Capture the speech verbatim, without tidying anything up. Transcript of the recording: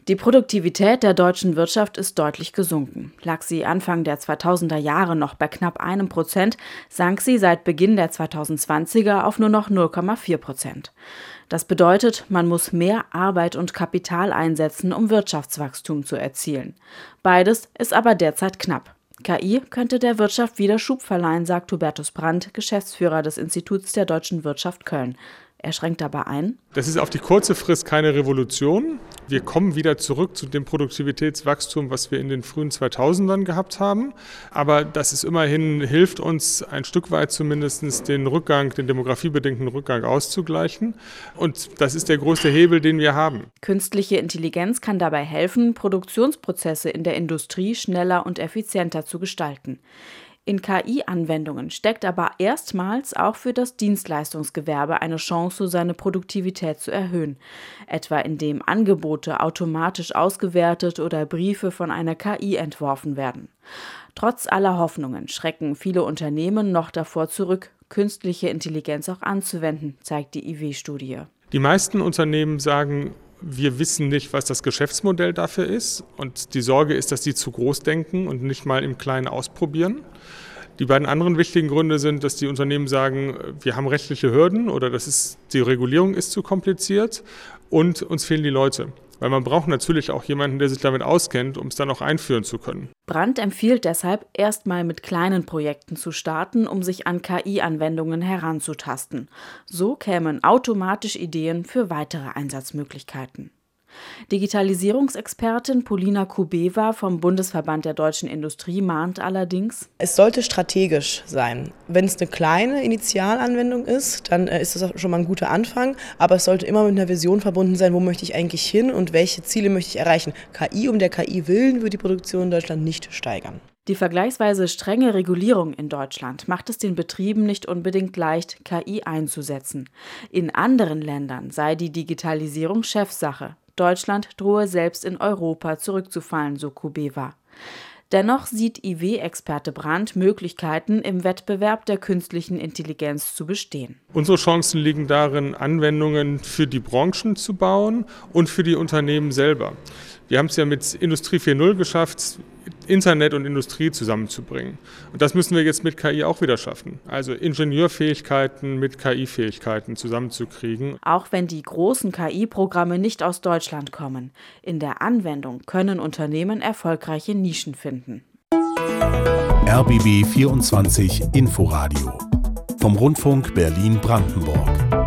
Die Produktivität der deutschen Wirtschaft ist deutlich gesunken. Lag sie Anfang der zweitausender Jahre noch bei knapp einem Prozent, sank sie seit Beginn der zweitausendzwanziger auf nur noch null Komma vier Prozent. Das bedeutet, man muss mehr Arbeit und Kapital einsetzen, um Wirtschaftswachstum zu erzielen. Beides ist aber derzeit knapp. K I könnte der Wirtschaft wieder Schub verleihen, sagt Hubertus Brandt, Geschäftsführer des Instituts der deutschen Wirtschaft Köln. Er schränkt dabei ein: Das ist auf die kurze Frist keine Revolution. Wir kommen wieder zurück zu dem Produktivitätswachstum, was wir in den frühen zweitausendern gehabt haben. Aber das ist immerhin, hilft uns ein Stück weit zumindest den Rückgang, den demografiebedingten Rückgang auszugleichen. Und das ist der größte Hebel, den wir haben. Künstliche Intelligenz kann dabei helfen, Produktionsprozesse in der Industrie schneller und effizienter zu gestalten. In K I-Anwendungen steckt aber erstmals auch für das Dienstleistungsgewerbe eine Chance, seine Produktivität zu erhöhen, etwa indem Angebote automatisch ausgewertet oder Briefe von einer K I entworfen werden. Trotz aller Hoffnungen schrecken viele Unternehmen noch davor zurück, künstliche Intelligenz auch anzuwenden, zeigt die I W-Studie. Die meisten Unternehmen sagen, wir wissen nicht, was das Geschäftsmodell dafür ist. Und die Sorge ist, dass die zu groß denken und nicht mal im Kleinen ausprobieren. Die beiden anderen wichtigen Gründe sind, dass die Unternehmen sagen, wir haben rechtliche Hürden oder das ist, die Regulierung ist zu kompliziert und uns fehlen die Leute. Weil man braucht natürlich auch jemanden, der sich damit auskennt, um es dann auch einführen zu können. Brandt empfiehlt deshalb, erstmal mit kleinen Projekten zu starten, um sich an K I-Anwendungen heranzutasten. So kämen automatisch Ideen für weitere Einsatzmöglichkeiten. Digitalisierungsexpertin Polina Kubeva vom Bundesverband der deutschen Industrie mahnt allerdings: Es sollte strategisch sein. Wenn es eine kleine Initialanwendung ist, dann ist das schon mal ein guter Anfang, aber es sollte immer mit einer Vision verbunden sein, wo möchte ich eigentlich hin und welche Ziele möchte ich erreichen. K I um der K I willen wird die Produktion in Deutschland nicht steigern. Die vergleichsweise strenge Regulierung in Deutschland macht es den Betrieben nicht unbedingt leicht, K I einzusetzen. In anderen Ländern sei die Digitalisierung Chefsache. Deutschland drohe selbst in Europa zurückzufallen, so Kubeva. Dennoch sieht I W-Experte Brandt Möglichkeiten, im Wettbewerb der künstlichen Intelligenz zu bestehen. Unsere Chancen liegen darin, Anwendungen für die Branchen zu bauen und für die Unternehmen selber. Wir haben es ja mit Industrie vier Punkt null geschafft, Internet und Industrie zusammenzubringen. Und das müssen wir jetzt mit K I auch wieder schaffen. Also Ingenieurfähigkeiten mit K I-Fähigkeiten zusammenzukriegen. Auch wenn die großen K I-Programme nicht aus Deutschland kommen. In der Anwendung können Unternehmen erfolgreiche Nischen finden. R B B vierundzwanzig Inforadio vom Rundfunk Berlin-Brandenburg.